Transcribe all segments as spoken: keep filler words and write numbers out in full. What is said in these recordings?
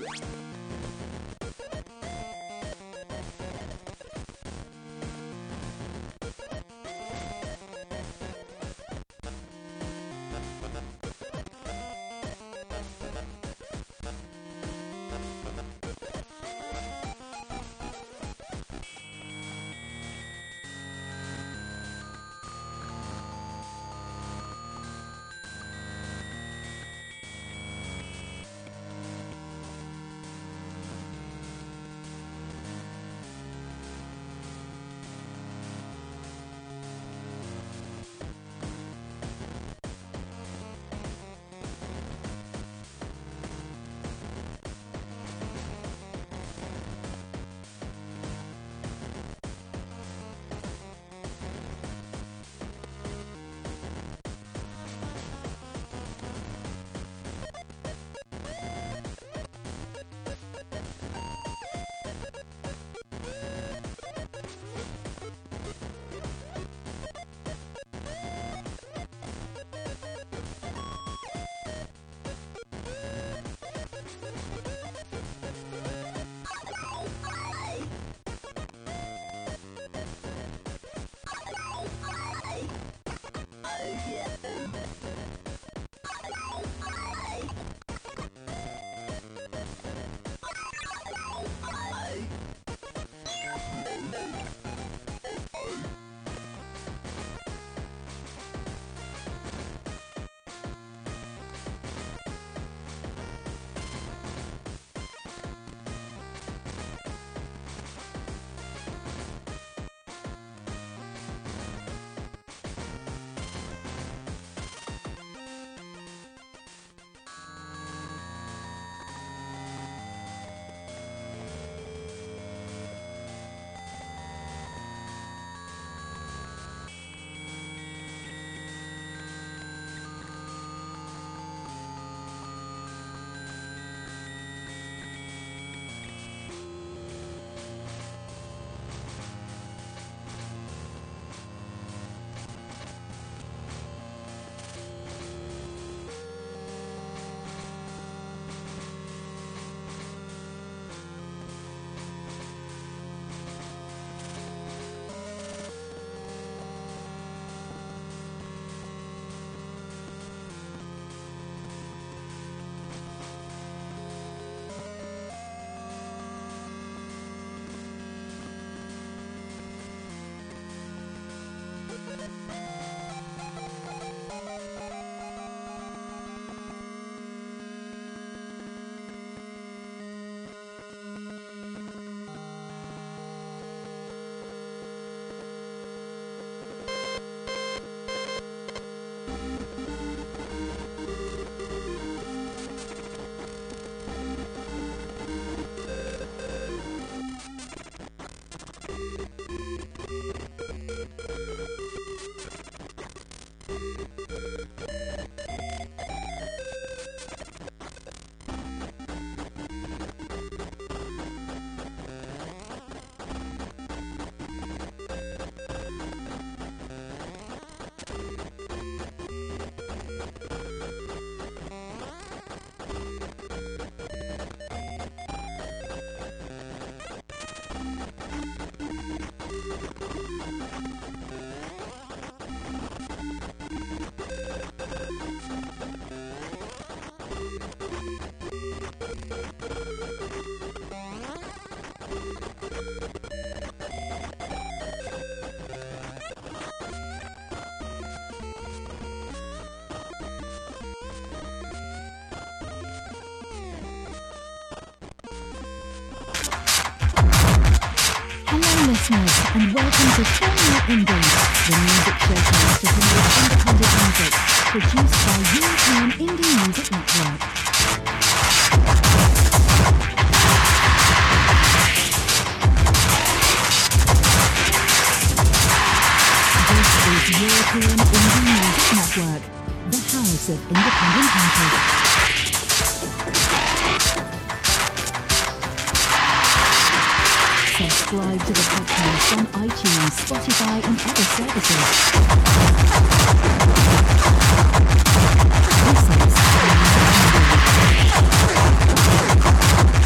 listeners, and welcome to Formula Indie, the music showcase to promote independent music, produced by European Indie Music Network. This is European Indie Music Network, the house of independent artists. Subscribe to the podcast on iTunes, Spotify, and other services. This is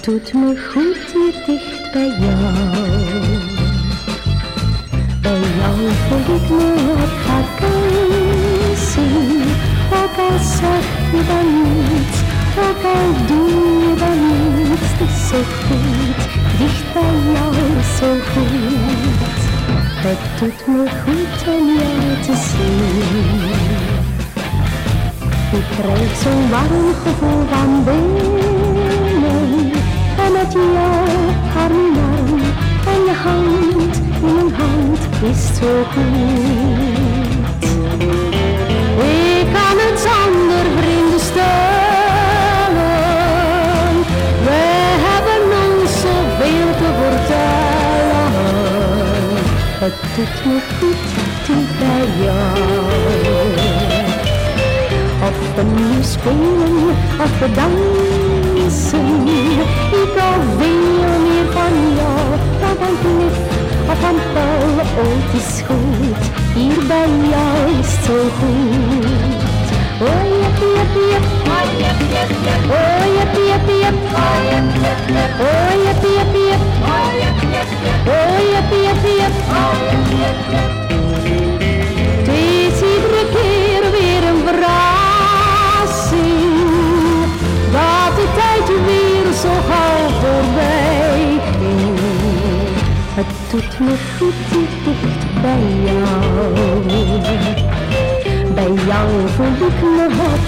doet me goed hier dicht bij jou. Bij jou voel ik me op vakantie. Ook al zeg je dan niets, ook al doe je dan niets. Het is zo goed, dicht bij jou is zo goed. Het doet me goed om jou te zien. Ik krijg zo'n warm gevoel van binnen. En met jou, arm in arm, en je hand in mijn hand is zo goed. Ik kan het zonder vrienden stellen. Wij hebben ons zoveel te vertellen. Het doet me goed dicht bij jou. Of we nu spelen, of we dansen. Ik hou veel meer van jou dan van Cliff of van Paul. Oh, het is goed, hier bij jou is het zo goed. Oh, jep, jep, jep. Oh, jep, jep, jep. Oh, jep, jep, jep. Oh, jep, jep, jep. Oh, jep, jep, jep. Oh, jep, jep, jep. Oh, jep, jep, jep. Oh, jep, jep, jep. Het is iedere keer weer een verrassing dat de tijd weer zo gauw voorbij ging. Het doet me goed hier dicht bij jou. Bij jou voel ik me op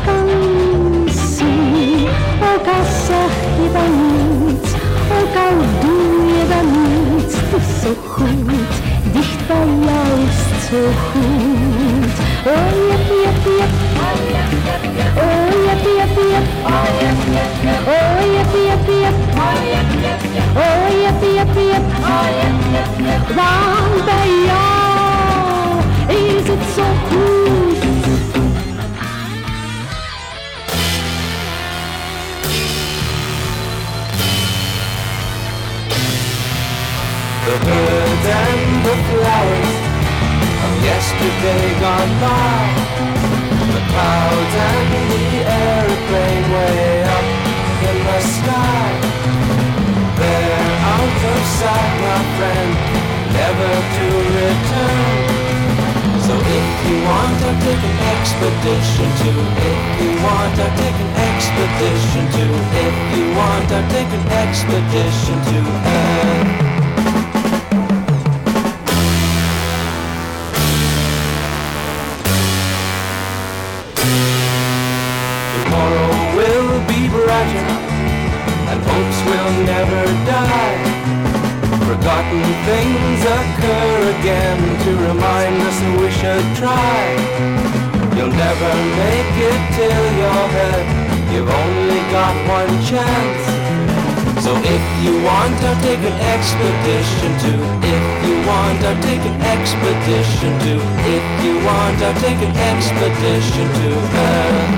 vakantie. Ook al zeg je dan niets, ook al doe je dan niets. Het is zo goed, dicht bij jou is het zo goed. Oh, jep, jep, jep. Oh, jep, jep, jep. Oh, jep, jep, jep. Oh, jep, jep, jep. Oh, jep, jep, jep. Oh, jep, jep, jep. Oh, jep, jep, jep. Oh, jep, jep, jep. Want bij jou is het zo goed. The birds and the flowers of yesterday gone by. The clouds and the airplane way up in the sky. They're out of sight, my friend, never to return. So if you want, I'll take an expedition to. If you want, I'll take an expedition to. If you want, I'll take an expedition to Earth. Tomorrow will be brighter, and hopes will never die. Forgotten things occur again to remind us that we should try. You'll never make it till you're dead, you've only got one chance. So if you want, I'll take an expedition to. If you want, I'll take an expedition to. If you want, I'll take an expedition to Earth.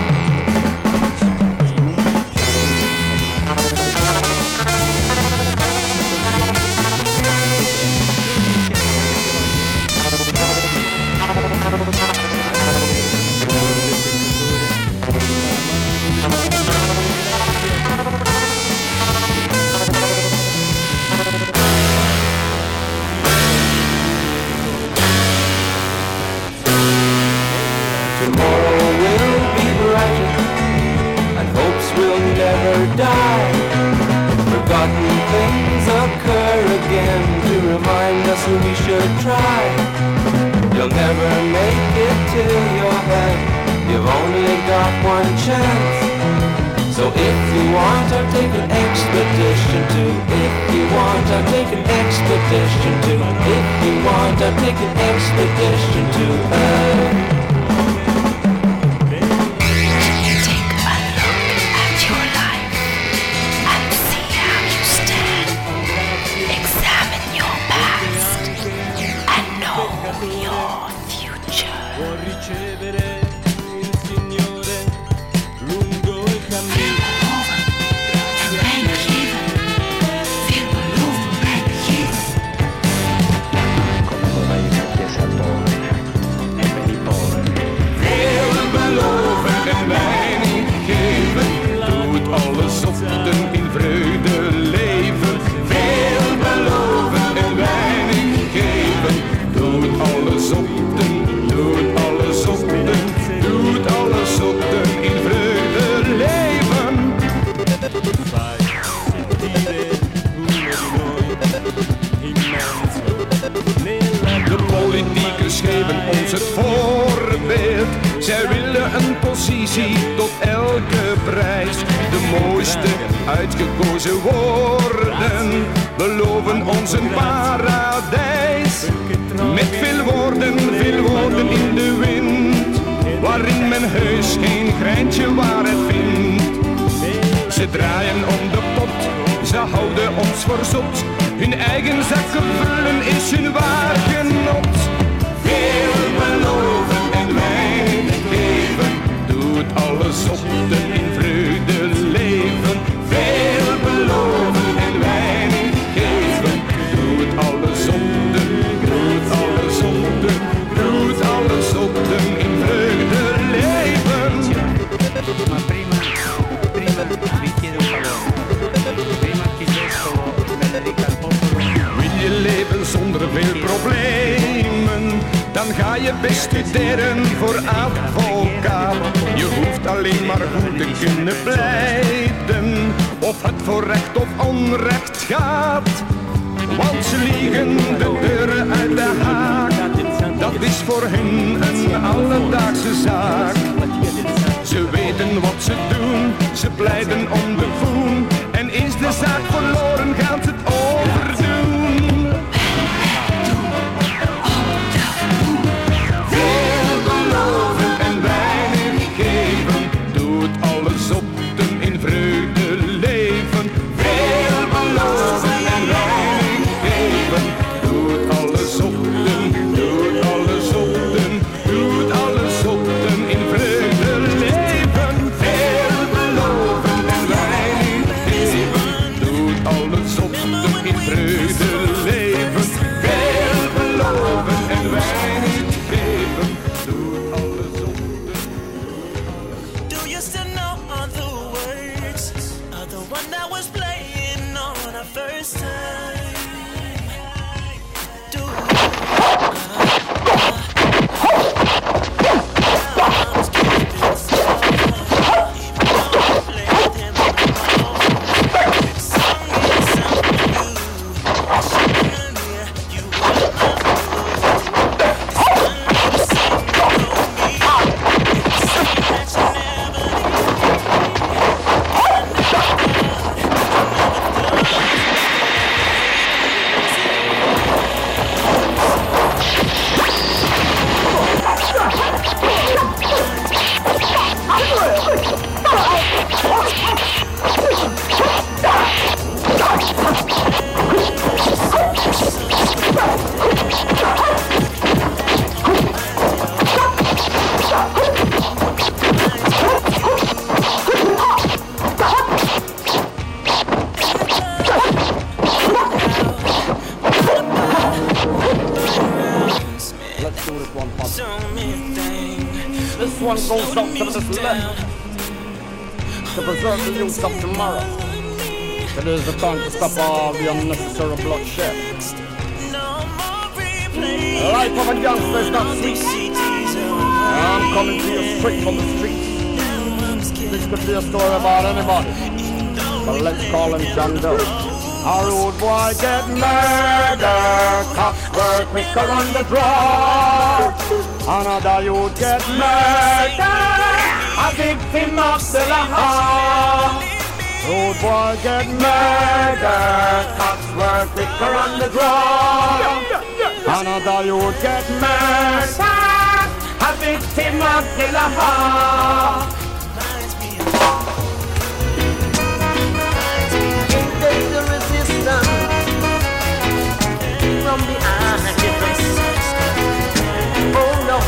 Tomorrow will be brighter, and hopes will never die. Forgotten things occur again to remind us that we should try. You'll never make it till you're dead, you've only got one chance. So if you want, I'll take an expedition to. If you want, I'll take an expedition to. If you want, I'll take an expedition to Earth. Può ricevere il Signore lungo il cammino. Come vorrei una chiesa povera e many poveri. Veel beloven en weinig geven, doet alles op den in vreugde Zij willen een positie tot elke prijs. De mooiste uitgekozen worden, beloven ons een paradijs. Met veel woorden, veel woorden in de wind, waarin men heus geen greintje waarheid vindt. Ze draaien om de pot, ze houden ons voor zot. Hun eigen zakken vullen is hun waar genot. Veel beloven en weinig geven, doet alle zotten in vreugde leven. Veel beloven en weinig geven, doet alle zotten, doet alle zotten, doet alle zotten in vreugde leven. Ma prima, prima vi chiedo un favore. Prima che questo me dedica al popolo. Wil je leven zonder veel problemen, dan ga je best studeren voor advocaat. Je hoeft alleen maar goed te kunnen pleiten, of het voor recht of onrecht gaat. Want ze liegen de deuren uit de haak, dat is voor hen een alledaagse zaak. Ze weten wat ze doen, ze pleiten om de voen. En is de zaak verloren, gaan ze het overdoen. Veel beloven en weinig geven, doet alle zotten in vreugde leven. Veel beloven en weinig geven, doet alle zotten, doet alle zotten, doet alle zotten in vreugde leven. Veel beloven en weinig geven, doet alle zotten in vreugde leven. Veel beloven en weinig geven, doet alle zotten. Do you still know all the words of the one that was playing on our first time? Do This one goes up to this left, to preserve the youth of tomorrow. It is the time to stop all the unnecessary bloodshed. The life of a youngster is not sweet. I'm coming to you straight from the streets. This could be a story about anybody, but let's call him John Doe. A rude boy get murdered, cops were quicker on the draw. Another youth get murdered, a victim of the law. Rude boy get murdered, cops were quicker on the draw. Another youth get murdered, a victim of the law. The resistance from behind. Oh no,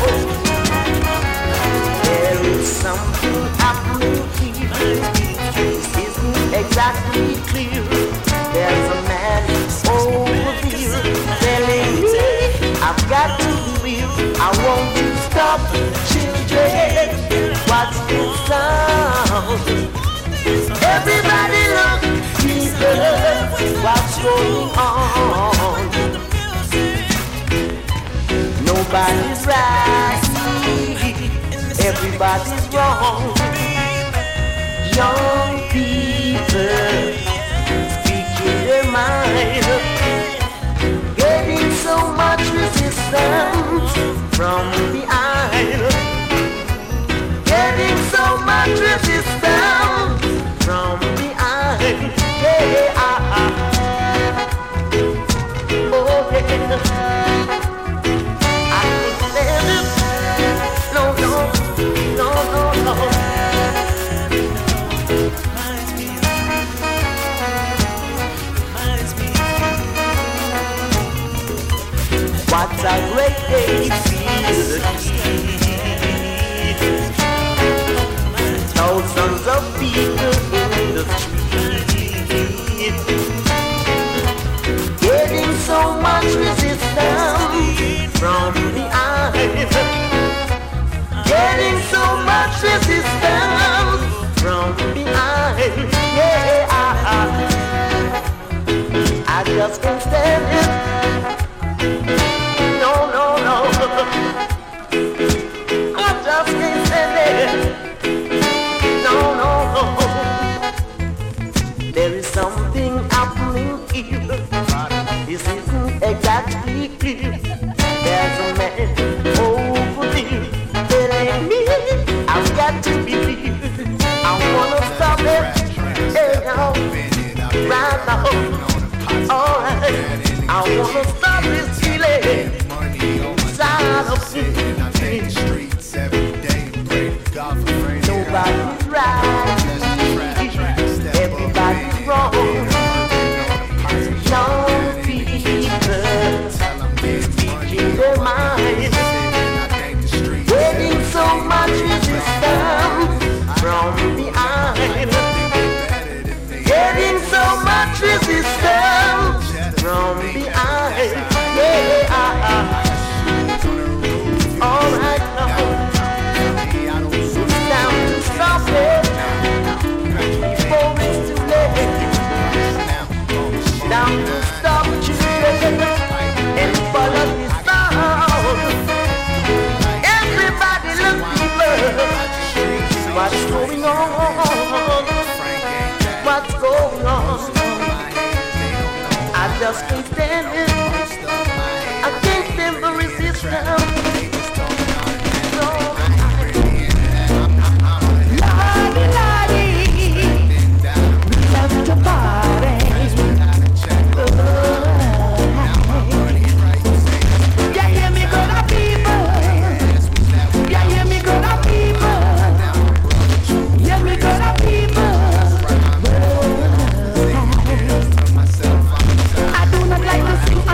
there is something happening here. This isn't exactly clear. There's a man over here telling me I've got to be real. I want to stop children. What's this sound? Everybody look. What's going on? Nobody's right, everybody's wrong. Young people speaking their mind, getting so much resistance from behind. they feel the heat. Thousands of people in the street, getting so much resistance from the eyes, getting so much resistance from the eyes. Yeah, I, I just can't stand it. No, no, no. I just can't stand it. No, no, no. There is something happening here. This isn't exactly clear. There's a man over there telling me I've got to be here. I wanna stop it. Hey, now, right now. Alright, I wanna stop this feeling inside of me. Nobody's right, everybody's wrong. Young people speaking their minds, getting so much resistance from the eyes, getting so much resistance from the eyes. Yeah, alright now, it's time to stop it before it's too late. Now to stop children and follow the sound. Everybody look people, what's going on? What's going on? I just can't stand it. I can't stand the resistance. No. Lordy, lordy, love to party. Oh. Yeah, hear me, good people. Yeah, hear me, good people. Hear me, good people. I do not like to sing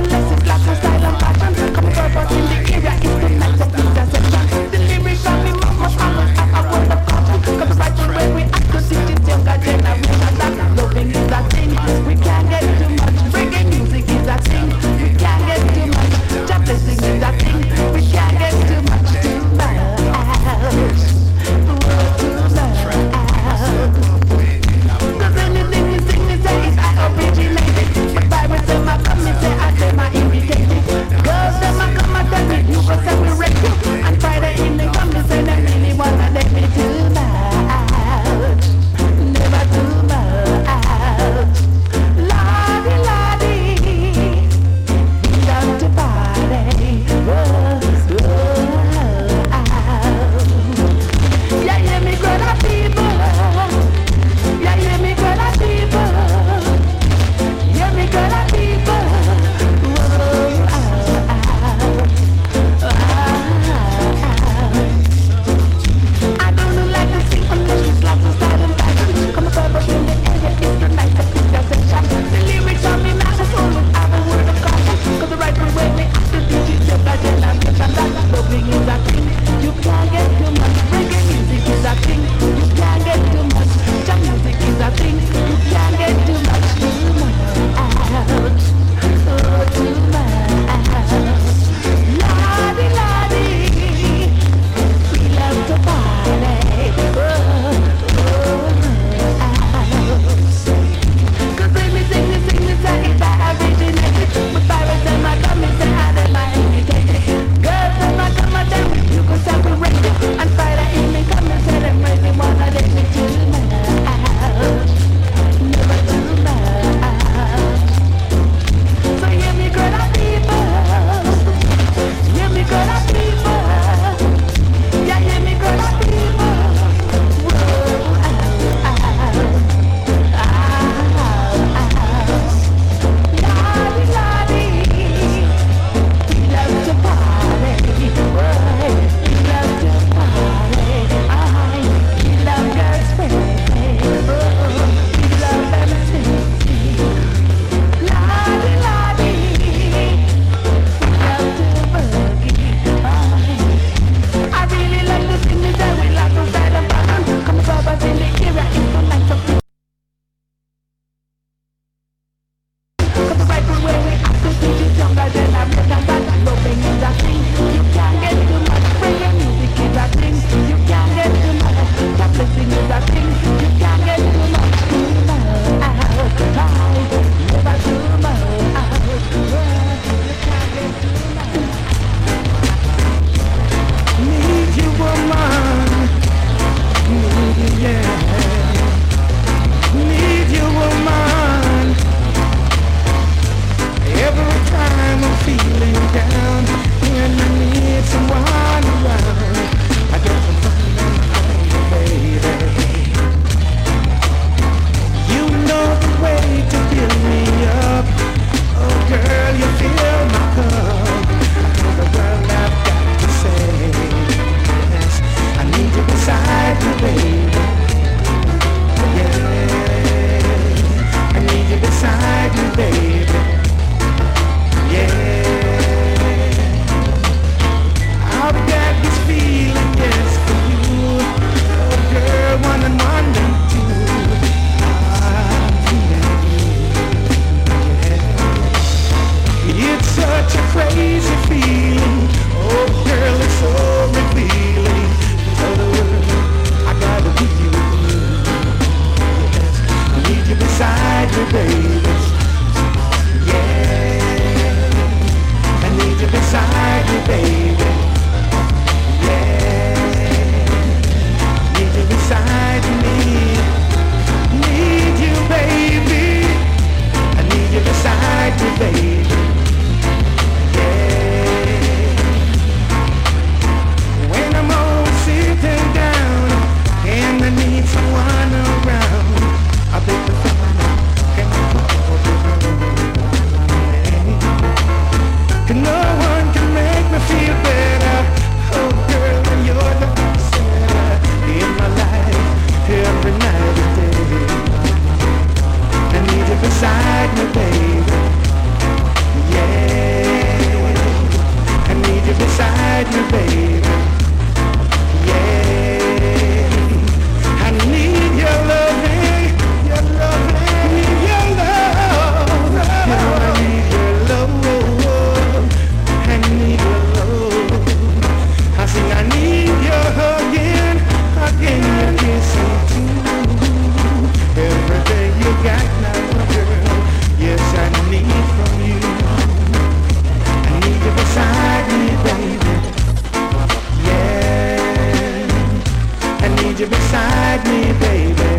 need you beside me, baby.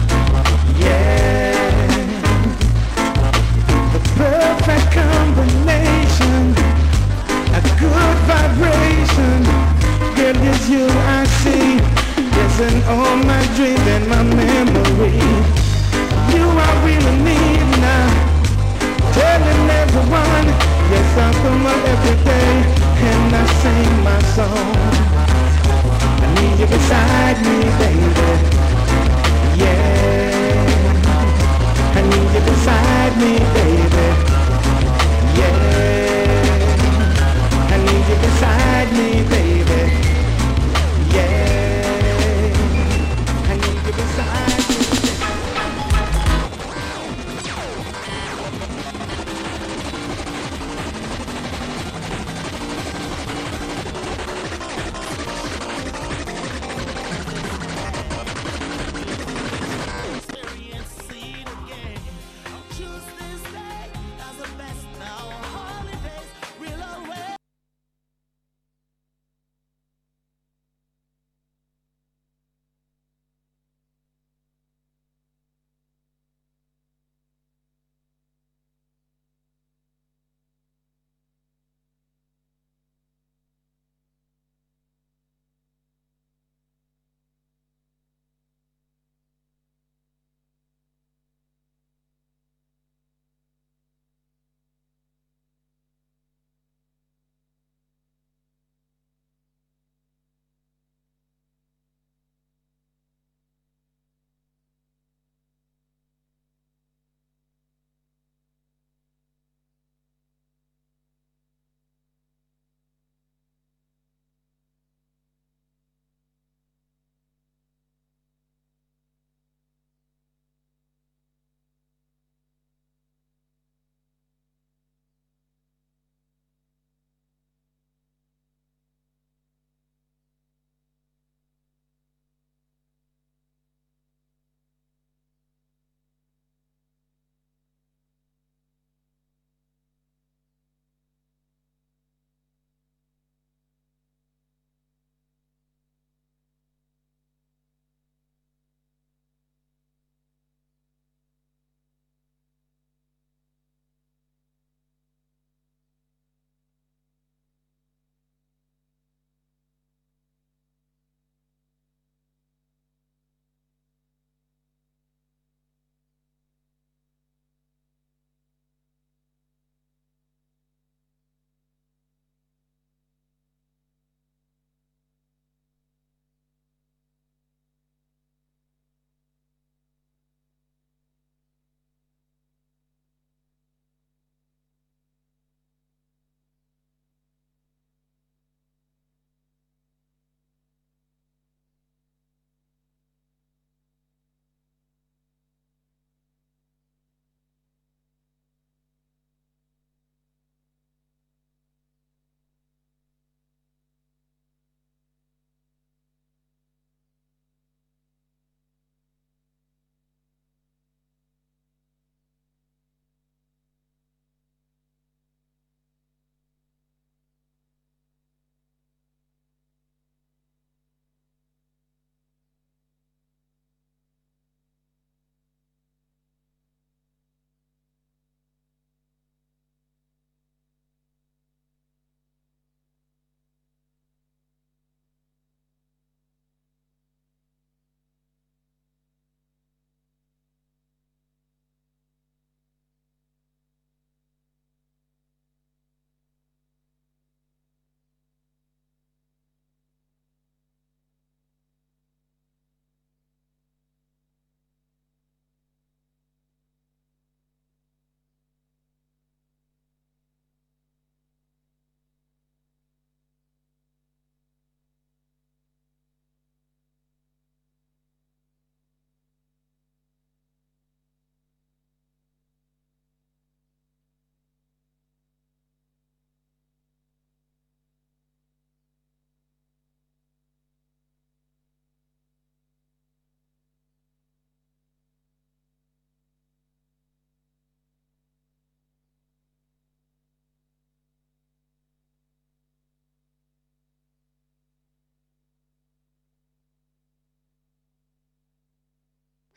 Yeah. The perfect combination, a good vibration. Girl, it's you I see. Yes, in all my dreams and my memory. You I really need now. Telling everyone, yes, I come out every day and I sing my song. I need you beside me, baby. Yeah. I need you beside me, baby. Yeah. I need you beside me, baby. Yeah. I need you beside me.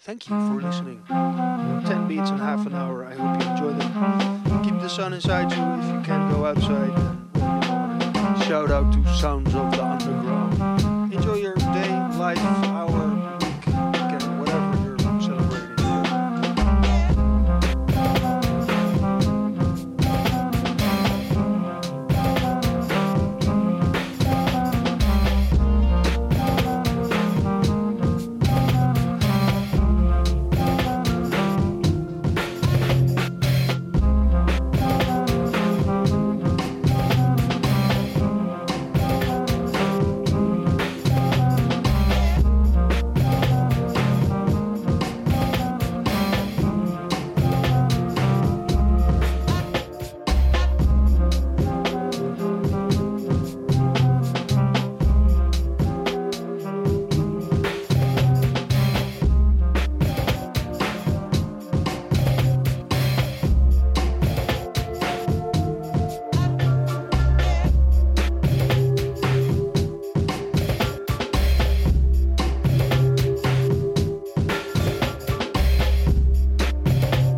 Thank you for listening. ten beats in half an hour. I hope you enjoy them. Keep the sun inside you if you can go outside. Shout out to Sounds of the Underground. Enjoy your day, life,